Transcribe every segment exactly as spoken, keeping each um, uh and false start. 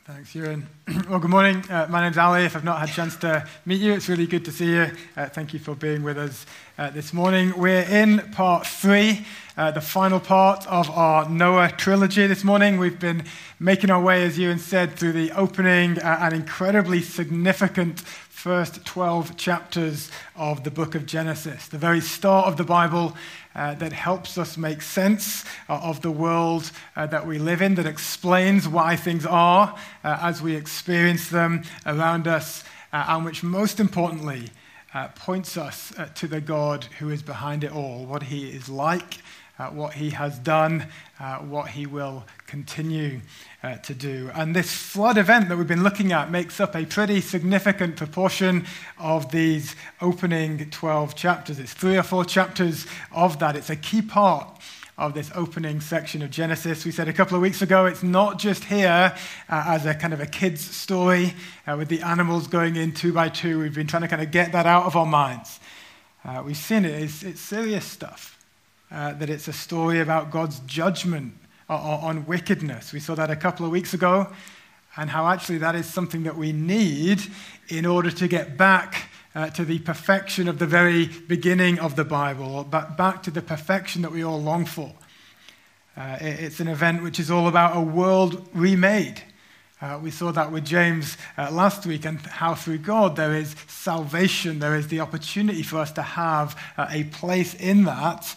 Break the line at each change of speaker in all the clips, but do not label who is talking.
Thanks, Ewan. Well, good morning. Uh, my name's Ali. If I've not had a chance to meet you, it's really good to see you. Uh, thank you for being with us uh, this morning. We're in part three, uh, the final part of our Noah trilogy this morning. We've been making our way, as Ewan said, through the opening uh, and incredibly significant first twelve chapters of the book of Genesis, the very start of the Bible uh, that helps us make sense uh, of the world uh, that we live in, that explains why things are uh, as we experience them around us, uh, and which most importantly uh, points us uh, to the God who is behind it all, what he is like, uh, what he has done, uh, what he will continue Uh, to do. And this flood event that we've been looking at makes up a pretty significant proportion of these opening twelve chapters. It's three or four chapters of that. It's a key part of this opening section of Genesis. We said a couple of weeks ago, it's not just here uh, as a kind of a kid's story uh, with the animals going in two by two. We've been trying to kind of get that out of our minds. Uh, we've seen it. It's, it's serious stuff. Uh, that it's a story about God's judgment on wickedness. We saw that a couple of weeks ago, and how actually that is something that we need in order to get back uh, to the perfection of the very beginning of the Bible, or back to the perfection that we all long for. Uh, it's an event which is all about a world remade. Uh, we saw that with James uh, last week, and how through God there is salvation, there is the opportunity for us to have uh, a place in that.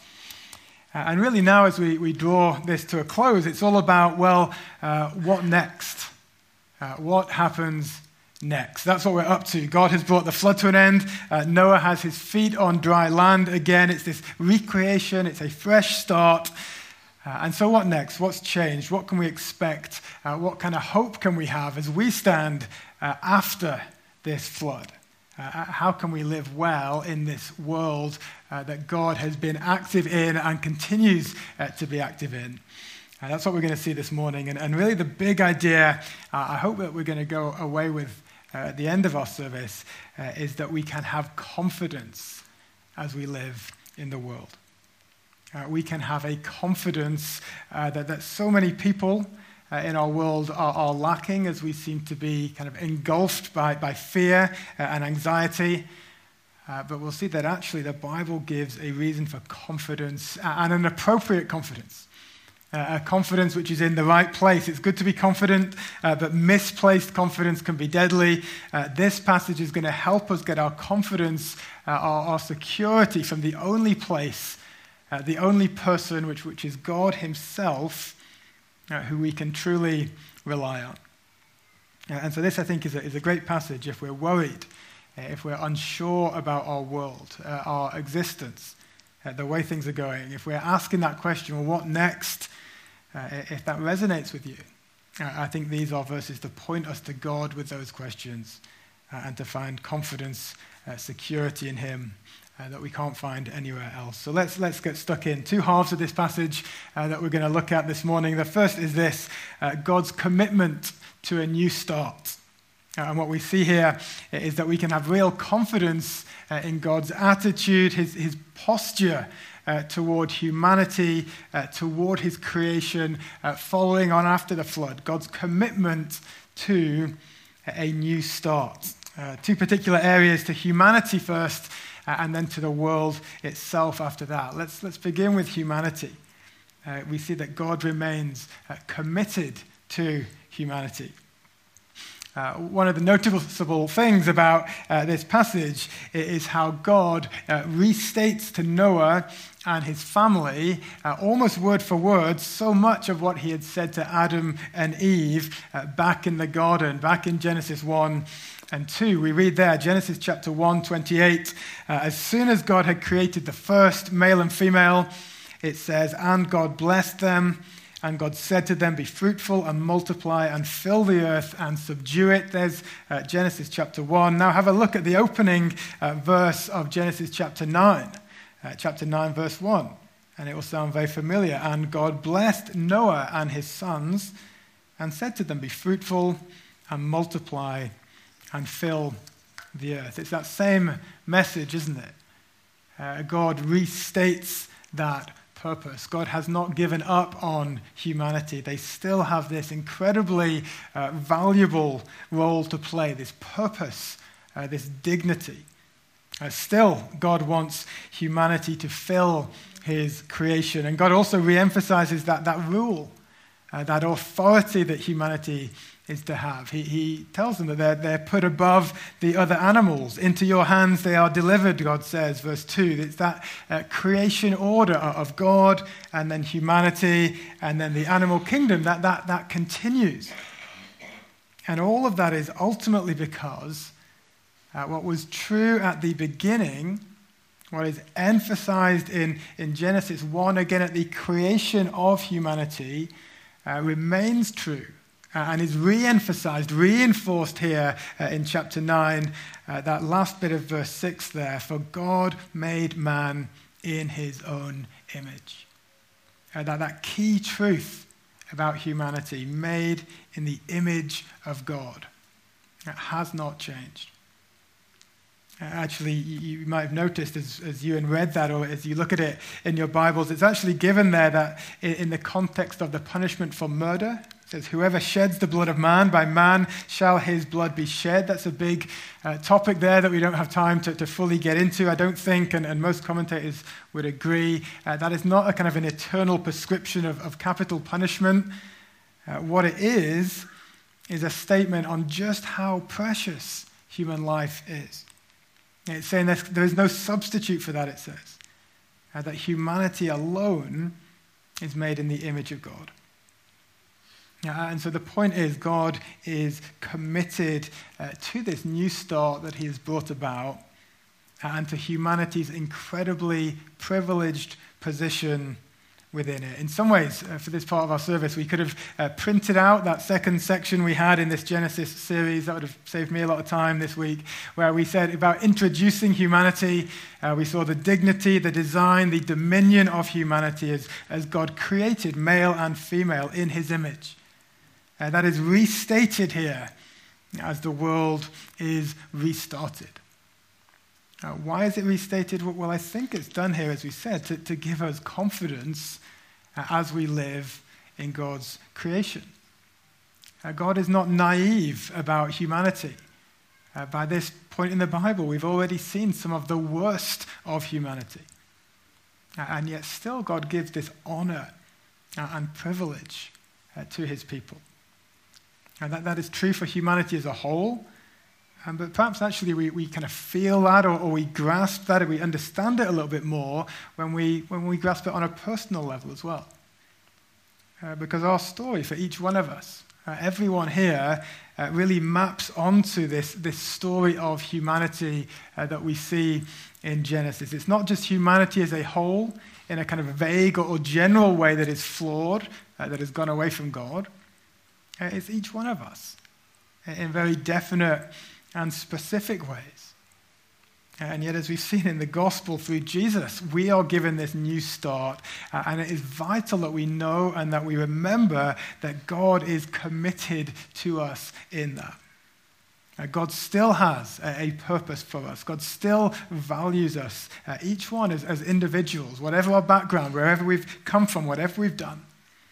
Uh, and really now, as we, we draw this to a close, it's all about, well, uh, what next? Uh, what happens next? That's what we're up to. God has brought the flood to an end. Uh, Noah has his feet on dry land again. It's this recreation. It's a fresh start. Uh, and so what next? What's changed? What can we expect? Uh, what kind of hope can we have as we stand uh, after this flood? Uh, how can we live well in this world uh, that God has been active in and continues uh, to be active in? Uh, that's what we're going to see this morning. And, and really the big idea, uh, I hope that we're going to go away with uh, at the end of our service, uh, is that we can have confidence as we live in the world. Uh, we can have a confidence uh, that, that so many people Uh, in our world are, are lacking, as we seem to be kind of engulfed by, by fear uh, and anxiety. Uh, but we'll see that actually the Bible gives a reason for confidence and an appropriate confidence. Uh, a confidence which is in the right place. It's good to be confident, uh, but misplaced confidence can be deadly. Uh, this passage is going to help us get our confidence, uh, our, our security from the only place, uh, the only person, which, which is God himself, Uh, who we can truly rely on. Uh, and so this, I think, is a, is a great passage if we're worried, uh, if we're unsure about our world, uh, our existence, uh, the way things are going. If we're asking that question, well, what next? Uh, if that resonates with you, uh, I think these are verses to point us to God with those questions uh, and to find confidence, uh, security in him, Uh, that we can't find anywhere else. So let's let's get stuck in. Two halves of this passage uh, that we're going to look at this morning. The first is this, uh, God's commitment to a new start. Uh, and what we see here is that we can have real confidence uh, in God's attitude, his, his posture uh, toward humanity, uh, toward his creation, uh, following on after the flood. God's commitment to a new start. Uh, two particular areas, to humanity first, Uh, and then to the world itself after that. Let's, let's begin with humanity. Uh, we see that God remains uh, committed to humanity. Uh, one of the noticeable things about uh, this passage is how God uh, restates to Noah and his family, uh, almost word for word, so much of what he had said to Adam and Eve uh, back in the garden, back in Genesis one and two. We read there, Genesis chapter one, twenty-eight, uh, as soon as God had created the first, male and female, it says, and God blessed them, and God said to them, be fruitful and multiply and fill the earth and subdue it. There's uh, Genesis chapter one. Now have a look at the opening uh, verse of Genesis chapter nine. Uh, chapter nine, verse one. And it will sound very familiar. And God blessed Noah and his sons and said to them, be fruitful and multiply and fill the earth. It's that same message, isn't it? Uh, God restates that purpose. God has not given up on humanity. They still have this incredibly uh, valuable role to play, this purpose, uh, this dignity. Uh, still, God wants humanity to fill his creation. And God also re-emphasizes that, that rule, uh, that authority that humanity is to have. He, he tells them that they're, they're put above the other animals. Into your hands they are delivered, God says, verse two. It's that uh, creation order of God and then humanity and then the animal kingdom that, that, that continues. And all of that is ultimately because uh, what was true at the beginning, what is emphasized in, in Genesis one, again at the creation of humanity, uh, remains true. Uh, and is re-emphasized, reinforced here uh, in chapter nine, uh, that last bit of verse six there. For God made man in his own image. Uh, that, that key truth about humanity, made in the image of God, it has not changed. Uh, actually, you, you might have noticed as, as Ewan read that, or as you look at it in your Bibles, it's actually given there that in, in the context of the punishment for murder. It says, whoever sheds the blood of man, by man shall his blood be shed. That's a big uh, topic there that we don't have time to, to fully get into, I don't think, and, and most commentators would agree. Uh, that is not a kind of an eternal prescription of, of capital punishment. Uh, what it is, is a statement on just how precious human life is. It's saying there is no substitute for that, it says. Uh, that humanity alone is made in the image of God. Uh, and so the point is, God is committed uh, to this new start that he has brought about uh, and to humanity's incredibly privileged position within it. In some ways, uh, for this part of our service, we could have uh, printed out that second section we had in this Genesis series. That would have saved me a lot of time this week, where we said about introducing humanity. Uh, we saw the dignity, the design, the dominion of humanity as, as God created male and female in his image. Uh, that is restated here as the world is restarted. Uh, why is it restated? Well, I think it's done here, as we said, to, to give us confidence uh, as we live in God's creation. Uh, God is not naive about humanity. Uh, by this point in the Bible, we've already seen some of the worst of humanity. Uh, and yet still God gives this honor uh, and privilege uh, to his people. And that, that is true for humanity as a whole. Um, but perhaps actually we, we kind of feel that or, or we grasp that or we understand it a little bit more when we, when we grasp it on a personal level as well. Uh, because our story for each one of us, uh, everyone here, uh, really maps onto this, this story of humanity uh, that we see in Genesis. It's not just humanity as a whole in a kind of vague or, or general way that is flawed, uh, that has gone away from God. Uh, it's each one of us in very definite and specific ways. And yet, as we've seen in the gospel through Jesus, we are given this new start. Uh, and it is vital that we know and that we remember that God is committed to us in that. Uh, God still has a, a purpose for us. God still values us, uh, each one as, as individuals, whatever our background, wherever we've come from, whatever we've done.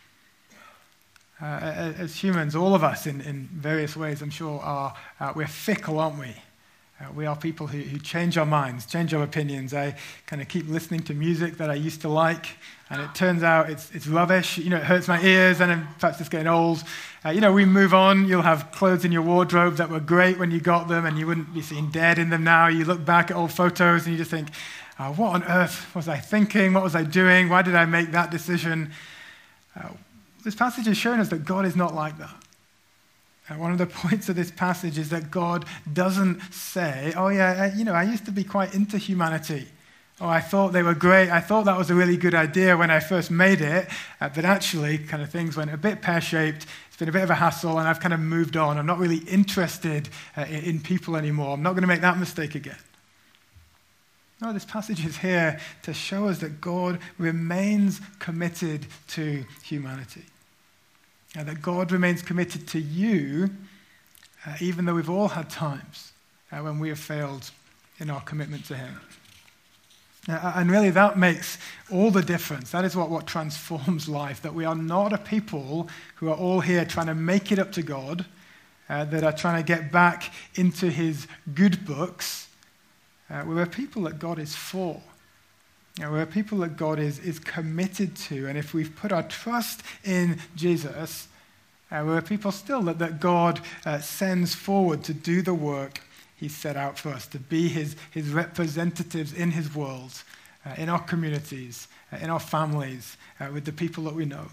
Uh, as humans, all of us in, in various ways, I'm sure, are uh, we're fickle, aren't we? Uh, we are people who, who change our minds, change our opinions. I kind of keep listening to music that I used to like, and it turns out it's it's rubbish. You know, it hurts my ears, and in fact, it's getting old. Uh, you know, we move on. You'll have clothes in your wardrobe that were great when you got them, and you wouldn't be seen dead in them now. You look back at old photos, and you just think, oh, what on earth was I thinking? What was I doing? Why did I make that decision? Uh, This passage is showing us that God is not like that. And one of the points of this passage is that God doesn't say, oh yeah, I, you know, I used to be quite into humanity. Oh, I thought they were great. I thought that was a really good idea when I first made it. Uh, but actually, kind of things went a bit pear-shaped. It's been a bit of a hassle, and I've kind of moved on. I'm not really interested uh, in, in people anymore. I'm not going to make that mistake again. No, this passage is here to show us that God remains committed to humanity. And that God remains committed to you, uh, even though we've all had times uh, when we have failed in our commitment to him. Uh, and really that makes all the difference. That is what, what transforms life, that we are not a people who are all here trying to make it up to God, uh, that are trying to get back into his good books. Uh, we're a people that God is for. You know, we're a people that God is, is committed to. And if we've put our trust in Jesus, uh, we're a people still that, that God uh, sends forward to do the work he set out for us, to be his, his representatives in his world, uh, in our communities, uh, in our families, uh, with the people that we know.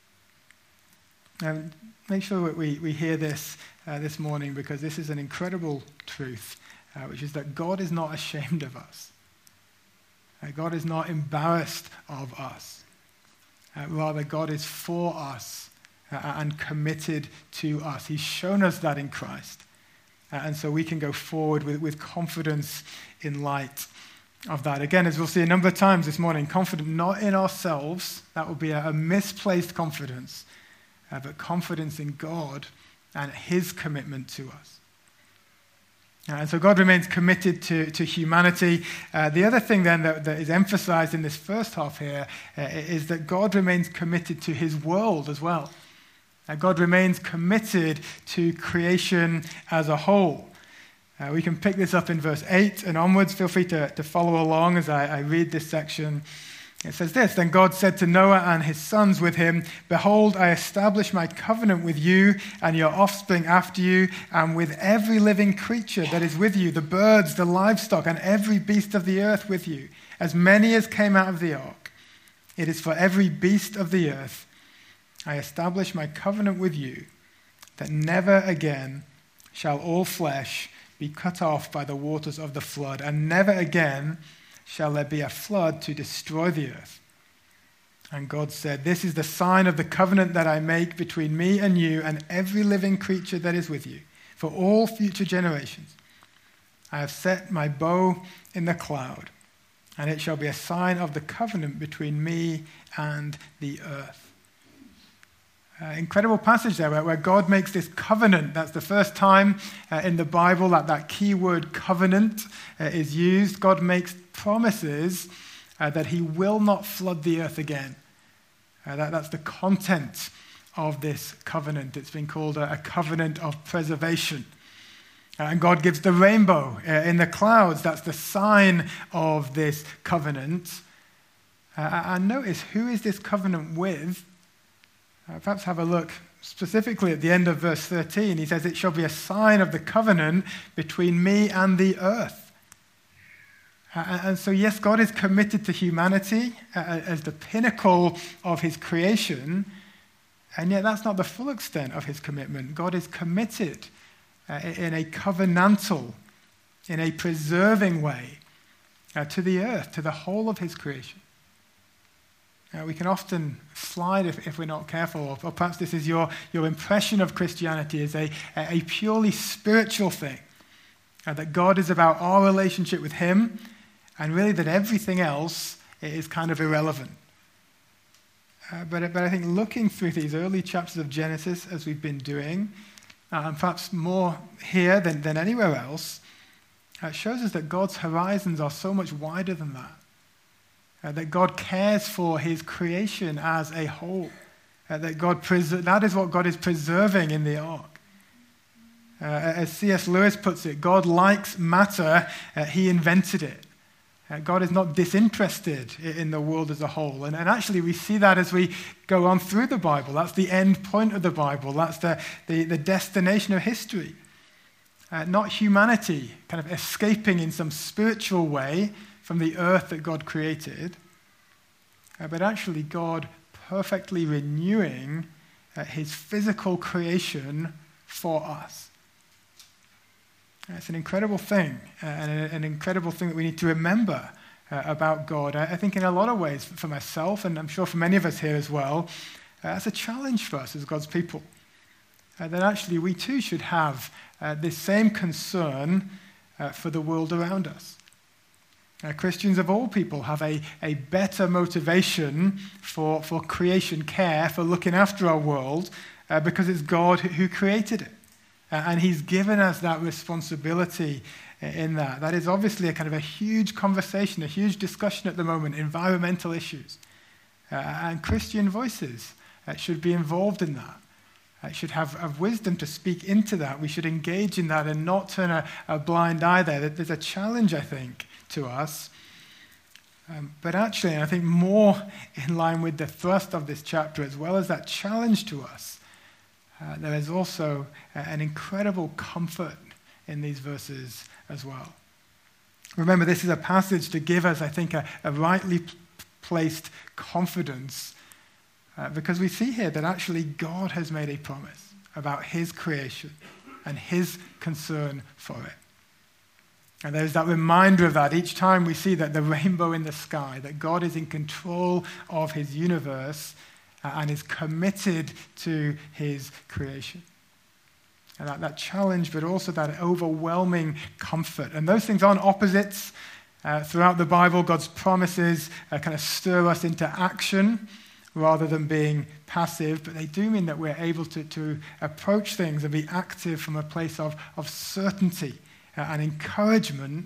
And make sure that we, we hear this uh, this morning, because this is an incredible truth, uh, which is that God is not ashamed of us. Uh, God is not embarrassed of us. Uh, rather, God is for us uh, and committed to us. He's shown us that in Christ. Uh, and so we can go forward with, with confidence in light of that. Again, as we'll see a number of times this morning, confident not in ourselves. That would be a, a misplaced confidence, uh, but confidence in God and his commitment to us. Uh, and so God remains committed to, to humanity. Uh, the other thing then that, that is emphasized in this first half here uh, is that God remains committed to his world as well. Uh, God remains committed to creation as a whole. Uh, we can pick this up in verse eight and onwards. Feel free to, to follow along as I, I read this section. It says this, "Then God said to Noah and his sons with him, 'Behold, I establish my covenant with you and your offspring after you, and with every living creature that is with you, the birds, the livestock, and every beast of the earth with you, as many as came out of the ark. It is for every beast of the earth I establish my covenant with you, that never again shall all flesh be cut off by the waters of the flood, and never again shall there be a flood to destroy the earth.' And God said, 'This is the sign of the covenant that I make between me and you and every living creature that is with you, for all future generations. I have set my bow in the cloud, and it shall be a sign of the covenant between me and the earth.'" Uh, incredible passage there where, where God makes this covenant. That's the first time uh, in the Bible that that key word covenant uh, is used. God makes promises uh, that he will not flood the earth again. Uh, that, that's the content of this covenant. It's been called a, a covenant of preservation. Uh, and God gives the rainbow uh, in the clouds. That's the sign of this covenant. Uh, and notice, who is this covenant with? Uh, perhaps have a look specifically at the end of verse thirteen. He says, "It shall be a sign of the covenant between me and the earth." Uh, and so, yes, God is committed to humanity uh, as the pinnacle of his creation, and yet that's not the full extent of his commitment. God is committed uh, in a covenantal, in a preserving way uh, to the earth, to the whole of his creation. Uh, we can often slide if, if we're not careful, or, or perhaps this is your, your impression of Christianity as a, a purely spiritual thing, uh, that God is about our relationship with him, and really that everything else is kind of irrelevant. Uh, but, but I think looking through these early chapters of Genesis, as we've been doing, uh, and perhaps more here than, than anywhere else, uh, shows us that God's horizons are so much wider than that. Uh, that God cares for his creation as a whole. Uh, that God pres- that is what God is preserving in the ark. Uh, as C S Lewis puts it, God likes matter, uh, he invented it. Uh, God is not disinterested in the world as a whole. And, and actually we see that as we go on through the Bible. That's the end point of the Bible. That's the, the, the destination of history. Uh, not humanity kind of escaping in some spiritual way from the earth that God created, uh, but actually God perfectly renewing uh, his physical creation for us. Uh, it's an incredible thing, uh, and a, an incredible thing that we need to remember uh, about God. I, I think in a lot of ways, for myself, and I'm sure for many of us here as well, uh, it's a challenge for us as God's people. Uh, that actually we too should have uh, this same concern uh, for the world around us. Uh, Christians of all people have a, a better motivation for, for creation care, for looking after our world, uh, because it's God who, who created it. Uh, and he's given us that responsibility in that. That is obviously a kind of a huge conversation, a huge discussion at the moment, environmental issues. Uh, and Christian voices uh, should be involved in that. Uh, should have, have wisdom to speak into that. We should engage in that and not turn a, a blind eye there. There's a challenge, I think, to us. Um, but actually, I think more in line with the thrust of this chapter, as well as that challenge to us, uh, there is also uh, an incredible comfort in these verses as well. Remember, this is a passage to give us, I think, a, a rightly placed confidence uh, because we see here that actually God has made a promise about his creation and his concern for it. And there's that reminder of that each time we see that the rainbow in the sky, that God is in control of his universe uh, and is committed to his creation. And that, that challenge, but also that overwhelming comfort. And those things aren't opposites. Uh, throughout the Bible, God's promises uh, kind of stir us into action rather than being passive, but they do mean that we're able to, to approach things and be active from a place of, of certainty and encouragement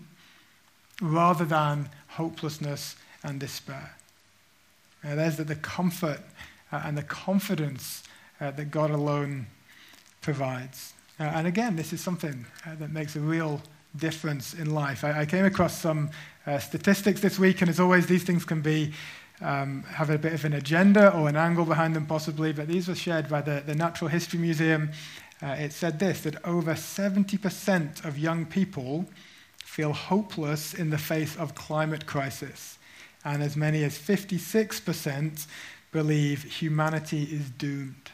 rather than hopelessness and despair. Uh, there's the, the comfort uh, and the confidence uh, that God alone provides. Uh, and again, this is something uh, that makes a real difference in life. I, I came across some uh, statistics this week, and as always, these things can be um, have a bit of an agenda or an angle behind them possibly, but these were shared by the, the Natural History Museum. Uh, it said this, that over seventy percent of young people feel hopeless in the face of climate crisis, and as many as fifty-six percent believe humanity is doomed.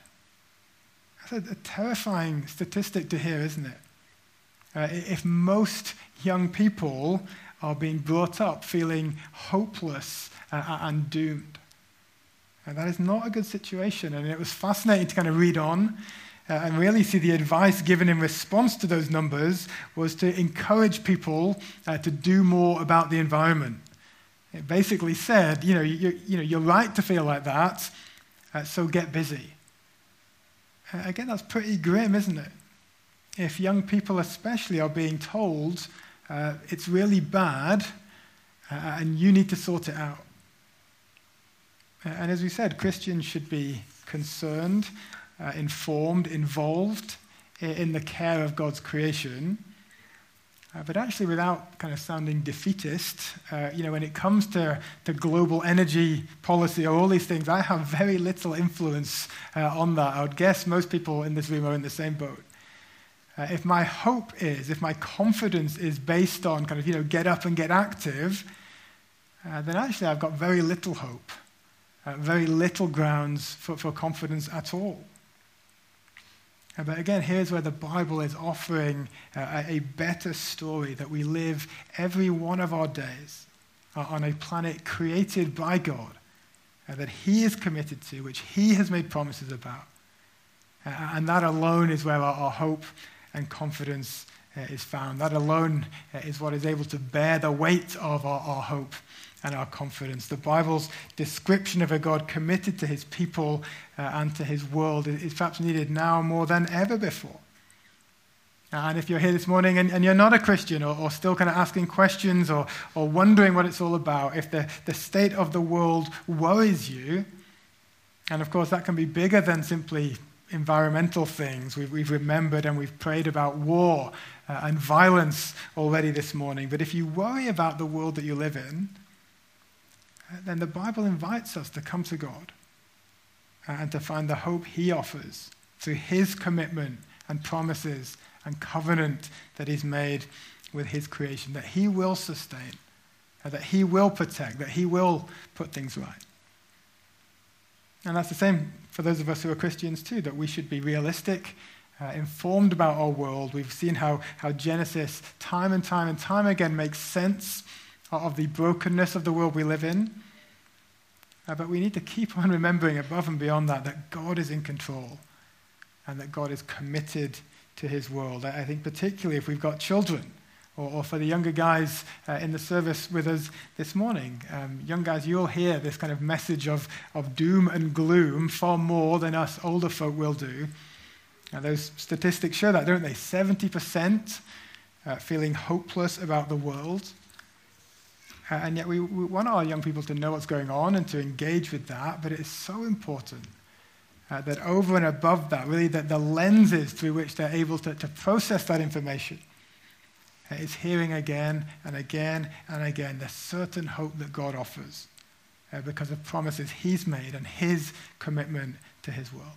That's a, a terrifying statistic to hear, isn't it? Uh, if most young people are being brought up feeling hopeless uh, and doomed. And that is not a good situation, and it was fascinating to kind of read on Uh, and really see the advice given in response to those numbers was to encourage people uh, to do more about the environment. It basically said, you know, you, you know, you're right to feel like that, uh, so get busy. Uh, again, that's pretty grim, isn't it? If young people especially are being told uh, it's really bad uh, and you need to sort it out. Uh, and as we said, Christians should be concerned, Uh, informed, involved in, in the care of God's creation, uh, but actually without kind of sounding defeatist. Uh, you know, when it comes to, to global energy policy or all these things, I have very little influence uh, on that. I would guess most people in this room are in the same boat. Uh, if my hope is, if my confidence is based on kind of, you know, get up and get active, uh, then actually I've got very little hope, uh, very little grounds for, for confidence at all. But again, here's where the Bible is offering uh, a better story, that we live every one of our days uh, on a planet created by God, uh, that he is committed to, which he has made promises about. Uh, and that alone is where our, our hope and confidence uh, is found. That alone uh, is what is able to bear the weight of our, our hope and our confidence. The Bible's description of a God committed to his people uh, and to his world is perhaps needed now more than ever before. And if you're here this morning and, and you're not a Christian, or, or still kind of asking questions or, or wondering what it's all about, if the, the state of the world worries you, and of course that can be bigger than simply environmental things. We've, we've remembered and we've prayed about war uh, and violence already this morning. But if you worry about the world that you live in, then the Bible invites us to come to God and to find the hope he offers through his commitment and promises and covenant that he's made with his creation, that he will sustain, that he will protect, that he will put things right. And that's the same for those of us who are Christians too, that we should be realistic, uh, informed about our world. We've seen how, how Genesis time and time and time again makes sense of the brokenness of the world we live in. Uh, but we need to keep on remembering above and beyond that, that God is in control and that God is committed to his world. I, I think particularly if we've got children, or, or for the younger guys uh, in the service with us this morning. Um, young guys, you'll hear this kind of message of, of doom and gloom far more than us older folk will do. Now, those statistics show that, don't they? seventy percent uh, feeling hopeless about the world. Uh, and yet we, we want our young people to know what's going on and to engage with that, but it is so important uh, that over and above that, really, that the lenses through which they're able to, to process that information uh, is hearing again and again and again the certain hope that God offers uh, because of promises he's made and his commitment to his world.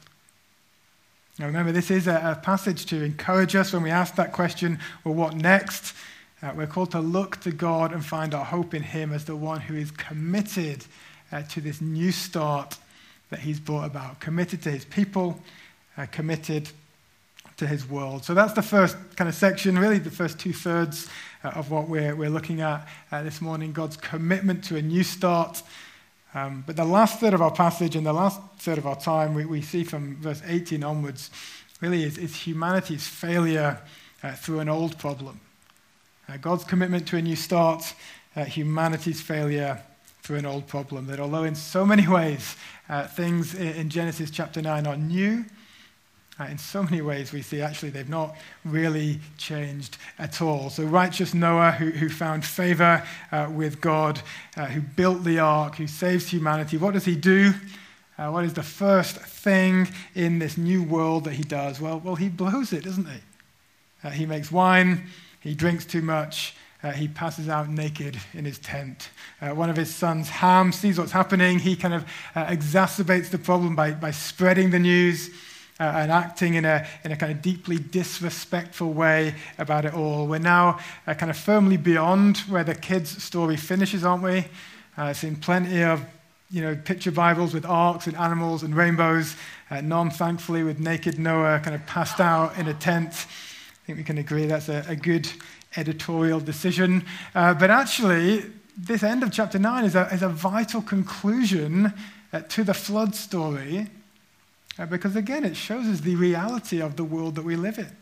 Now remember, this is a, a passage to encourage us when we ask that question, well, what next? Uh, we're called to look to God and find our hope in him as the one who is committed uh, to this new start that he's brought about, committed to his people, uh, committed to his world. So that's the first kind of section, really the first two-thirds uh, of what we're, we're looking at uh, this morning, God's commitment to a new start. Um, but the last third of our passage and the last third of our time, we, we see from verse eighteen onwards, really is, is humanity's failure uh, through an old problem. Uh, God's commitment to a new start, uh, humanity's failure through an old problem. That although in so many ways uh, things in, in Genesis chapter nine are new, uh, in so many ways we see actually they've not really changed at all. So righteous Noah, who, who found favor uh, with God, uh, who built the ark, who saves humanity, what does he do? Uh, what is the first thing in this new world that he does? Well, well, he blows it, doesn't he? Uh, he makes wine. He drinks too much. Uh, he passes out naked in his tent. Uh, one of his sons, Ham, sees what's happening. He kind of uh, exacerbates the problem by, by spreading the news uh, and acting in a, in a kind of deeply disrespectful way about it all. We're now uh, kind of firmly beyond where the kids' story finishes, aren't we? Uh, seen plenty of you know, picture Bibles with arks and animals and rainbows. Uh, none, thankfully, with naked Noah kind of passed out in a tent. I think we can agree that's a, a good editorial decision. Uh, but actually, this end of chapter nine is a, is a vital conclusion uh, to the flood story uh, because, again, it shows us the reality of the world that we live in.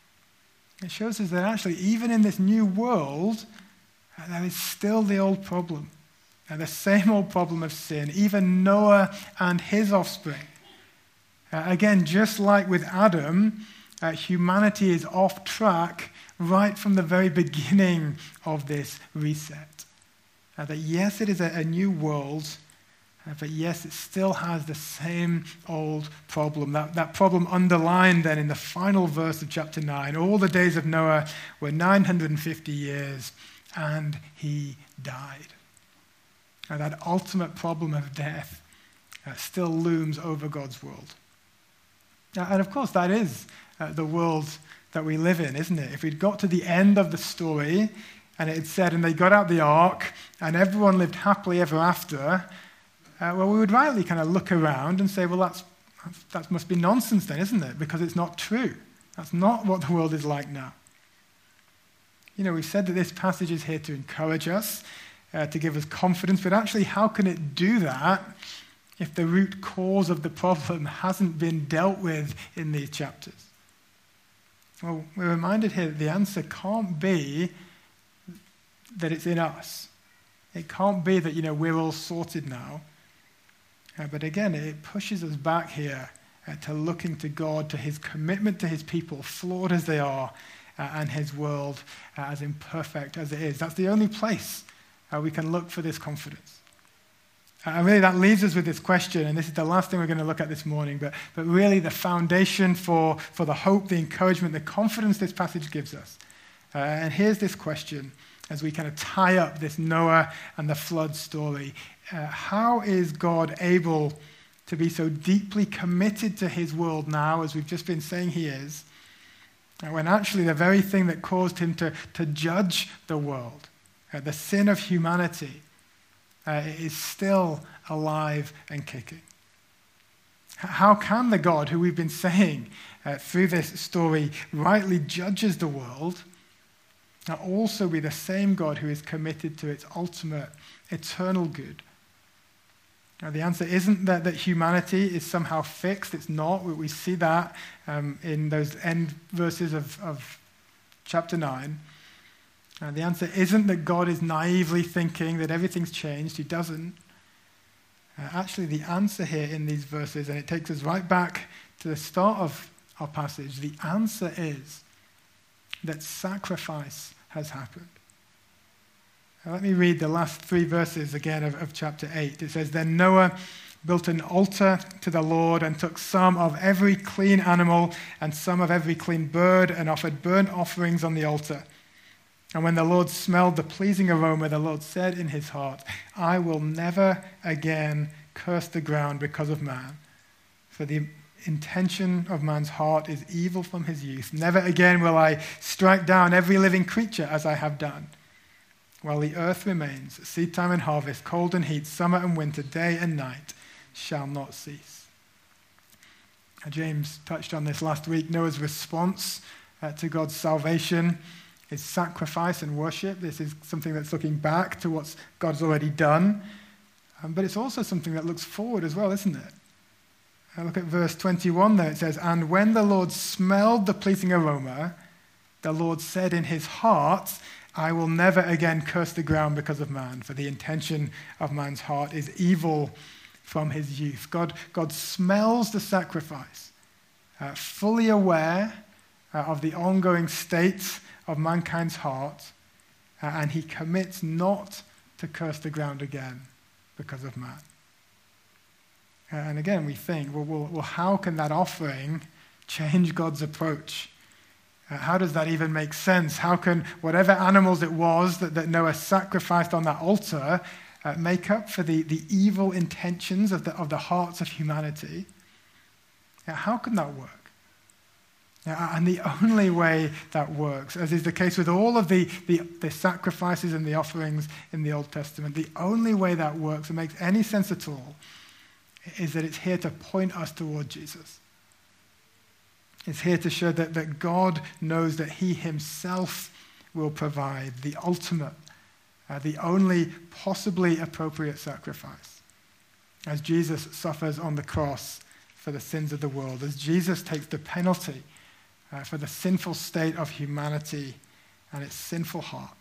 It shows us that actually, even in this new world, uh, there is still the old problem, uh, the same old problem of sin, even Noah and his offspring. Uh, again, just like with Adam, Uh, humanity is off track right from the very beginning of this reset. Uh, that yes, it is a, a new world, uh, but yes, it still has the same old problem. That, that problem underlined then in the final verse of chapter nine. All the days of Noah were nine hundred fifty years, and he died. Now, that ultimate problem of death uh, still looms over God's world. Uh, and of course, that is Uh, the world that we live in, isn't it? If we'd got to the end of the story and it had said, and they got out the ark and everyone lived happily ever after, uh, well, we would rightly kind of look around and say, well, that's, that must be nonsense then, isn't it? Because it's not true. That's not what the world is like now. You know, we've said that this passage is here to encourage us, uh, to give us confidence, but actually, how can it do that if the root cause of the problem hasn't been dealt with in these chapters? Well, we're reminded here that the answer can't be that it's in us. It can't be that, you know, we're all sorted now. Uh, but again, it pushes us back here uh, to looking to God, to his commitment to his people, flawed as they are, uh, and his world uh, as imperfect as it is. That's the only place uh, we can look for this confidence. And really that leaves us with this question, and this is the last thing we're going to look at this morning, but, but really the foundation for, for the hope, the encouragement, the confidence this passage gives us. Uh, and here's this question as we kind of tie up this Noah and the flood story. Uh, how is God able to be so deeply committed to his world now, as we've just been saying he is, uh, when actually the very thing that caused him to, to judge the world, uh, the sin of humanity, Uh, is still alive and kicking? How can the God who we've been saying uh, through this story rightly judges the world also be the same God who is committed to its ultimate eternal good? Now, the answer isn't that, that humanity is somehow fixed. It's not. We see that um, in those end verses of, of chapter nine. Uh, the answer isn't that God is naively thinking that everything's changed. He doesn't. Uh, actually, the answer here in these verses, and it takes us right back to the start of our passage, the answer is that sacrifice has happened. Now let me read the last three verses again of, of chapter eight. It says, "Then Noah built an altar to the Lord and took some of every clean animal and some of every clean bird and offered burnt offerings on the altar. And when the Lord smelled the pleasing aroma, the Lord said in his heart, I will never again curse the ground because of man. For the intention of man's heart is evil from his youth. Never again will I strike down every living creature as I have done. While the earth remains, seed time and harvest, cold and heat, summer and winter, day and night shall not cease." James touched on this last week. Noah's response uh, to God's salvation is sacrifice and worship. This is something that's looking back to what God's already done. Um, but it's also something that looks forward as well, isn't it? Uh, look at verse twenty-one there. It says, "And when the Lord smelled the pleasing aroma, the Lord said in his heart, I will never again curse the ground because of man, for the intention of man's heart is evil from his youth." God, God smells the sacrifice, uh, fully aware uh, of the ongoing state of mankind's heart, uh, and he commits not to curse the ground again because of man. Uh, and again, we think, well, well, well, how can that offering change God's approach? Uh, how does that even make sense? How can whatever animals it was that, that Noah sacrificed on that altar uh, make up for the, the evil intentions of the, of the hearts of humanity? Uh, how can that work? Uh, and the only way that works, as is the case with all of the, the, the sacrifices and the offerings in the Old Testament, the only way that works and makes any sense at all is that it's here to point us toward Jesus. It's here to show that, that God knows that he himself will provide the ultimate, uh, the only possibly appropriate sacrifice. As Jesus suffers on the cross for the sins of the world, as Jesus takes the penalty uh, for the sinful state of humanity and its sinful heart.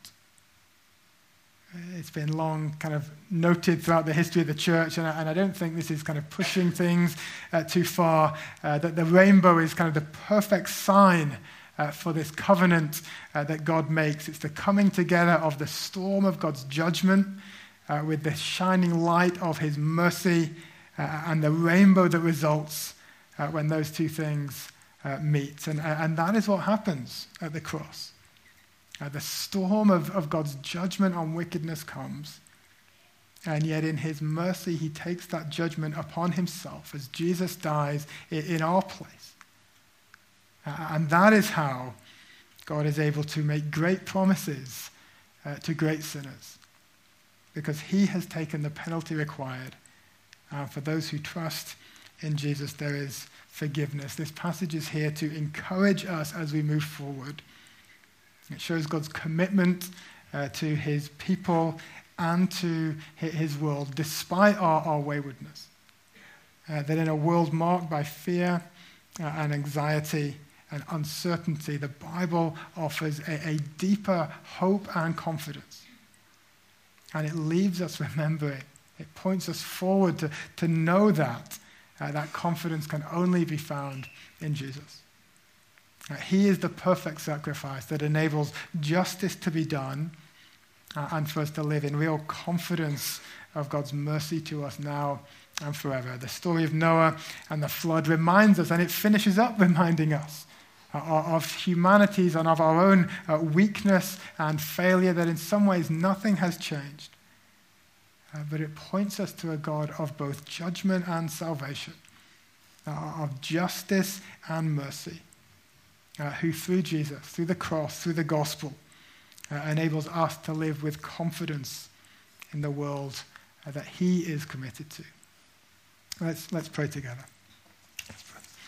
It's been long kind of noted throughout the history of the church, and I, and I don't think this is kind of pushing things uh, too far, uh, that the rainbow is kind of the perfect sign uh, for this covenant uh, that God makes. It's the coming together of the storm of God's judgment uh, with the shining light of his mercy uh, and the rainbow that results uh, when those two things uh, meet. And, and that is what happens at the cross. Uh, the storm of, of God's judgment on wickedness comes, and yet in his mercy he takes that judgment upon himself as Jesus dies in, in our place. Uh, and that is how God is able to make great promises uh, to great sinners, because he has taken the penalty required. Uh, for those who trust in Jesus, there is forgiveness. This passage is here to encourage us as we move forward. It shows God's commitment uh, to his people and to his world, despite our, our waywardness. Uh, that in a world marked by fear uh, and anxiety and uncertainty, the Bible offers a, a deeper hope and confidence. And it leaves us remembering. It points us forward to, to know that uh, that confidence can only be found in Jesus. He is the perfect sacrifice that enables justice to be done uh, and for us to live in real confidence of God's mercy to us now and forever. The story of Noah and the flood reminds us, and it finishes up reminding us uh, of humanity's and of our own uh, weakness and failure, that in some ways nothing has changed. Uh, but it points us to a God of both judgment and salvation, uh, of justice and mercy. Uh, who through Jesus, through the cross, through the gospel, uh, enables us to live with confidence in the world uh, that he is committed to. Let's, let's pray together.